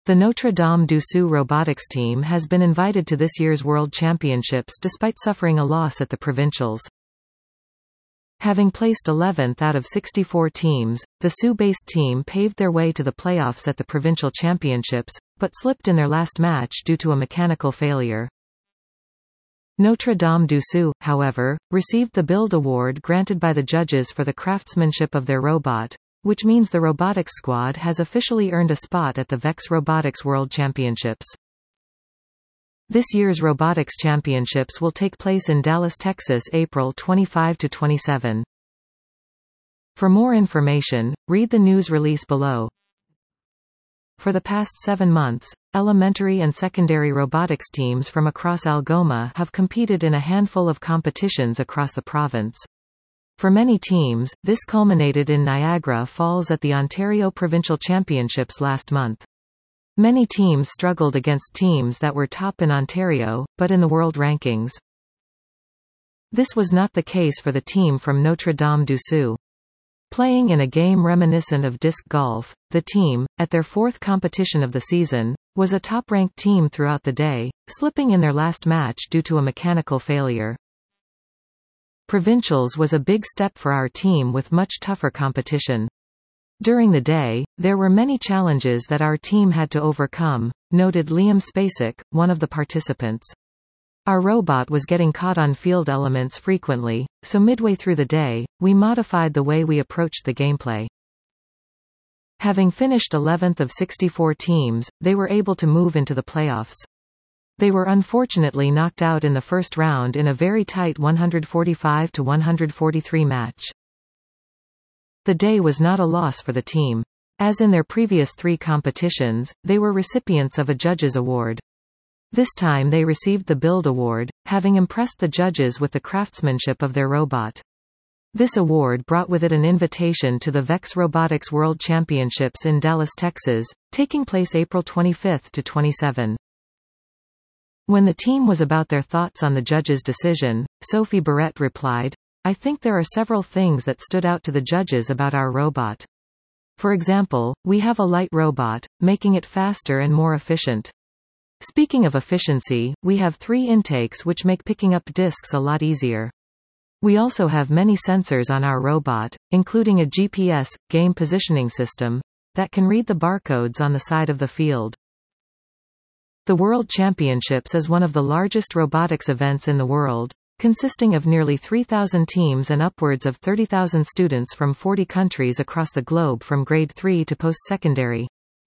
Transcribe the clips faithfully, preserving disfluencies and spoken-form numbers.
The Notre Dame du Sioux robotics team has been invited to this year's World Championships despite suffering a loss at the provincials. Having placed eleventh out of sixty-four teams, the Sioux-based team paved their way to the playoffs at the provincial championships, but slipped in their last match due to a mechanical failure. Notre Dame du Sioux, however, received the Build Award granted by the judges for the craftsmanship of their robot, which means the robotics squad has officially earned a spot at the VEX Robotics World Championships. This year's Robotics Championships will take place in Dallas, Texas, April twenty-fifth to twenty-seventh. For more information, read the news release below. For the past seven months, elementary and secondary robotics teams from across Algoma have competed in a handful of competitions across the province. For many teams, this culminated in Niagara Falls at the Ontario Provincial Championships last month. Many teams struggled against teams that were top in Ontario, but in the world rankings. This was not the case for the team from Notre Dame du Sioux. Playing in a game reminiscent of disc golf, the team, at their fourth competition of the season, was a top-ranked team throughout the day, slipping in their last match due to a mechanical failure. Provincials was a big step for our team with much tougher competition. During the day, there were many challenges that our team had to overcome, noted Liam Spacek, one of the participants. Our robot was getting caught on field elements frequently, so midway through the day, we modified the way we approached the gameplay. Having finished eleventh of sixty-four teams, they were able to move into the playoffs. They were unfortunately knocked out in the first round in a very tight one forty-five to one forty-three match. The day was not a loss for the team. As in their previous three competitions, they were recipients of a judges' award. This time they received the Build Award, having impressed the judges with the craftsmanship of their robot. This award brought with it an invitation to the VEX Robotics World Championships in Dallas, Texas, taking place April twenty-fifth to twenty-seventh. When the team was about their thoughts on the judges' decision, Sophie Barrett replied, "I think there are several things that stood out to the judges about our robot. For example, we have a light robot, making it faster and more efficient. Speaking of efficiency, we have three intakes which make picking up discs a lot easier. We also have many sensors on our robot, including a G P S, game positioning system, that can read the barcodes on the side of the field." The World Championships is one of the largest robotics events in the world, consisting of nearly three thousand teams and upwards of thirty thousand students from forty countries across the globe from grade three to post-secondary.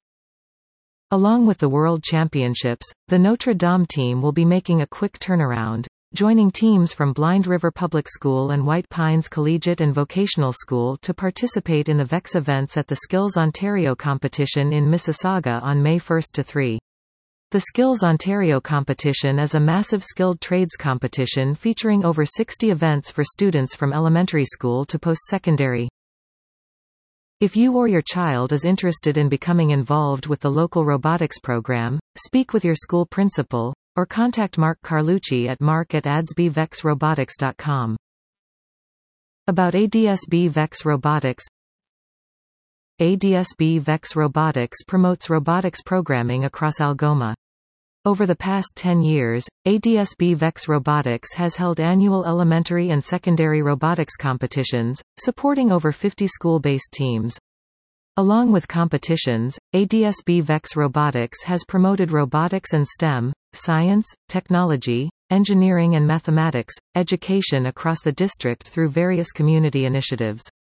Along with the World Championships, the Notre Dame team will be making a quick turnaround, joining teams from Blind River Public School and White Pines Collegiate and Vocational School to participate in the VEX events at the Skills Ontario competition in Mississauga on May first to third. The Skills Ontario competition is a massive skilled trades competition featuring over sixty events for students from elementary school to post-secondary. If you or your child is interested in becoming involved with the local robotics program, speak with your school principal, or contact Mark Carlucci at mark at adsby vex robotics dot com. About A D S B VEX Robotics. A D S B VEX Robotics promotes robotics programming across Algoma. Over the past ten years, A D S B VEX Robotics has held annual elementary and secondary robotics competitions, supporting over fifty school-based teams. Along with competitions, A D S B VEX Robotics has promoted robotics and STEM, science, technology, engineering and mathematics, education across the district through various community initiatives.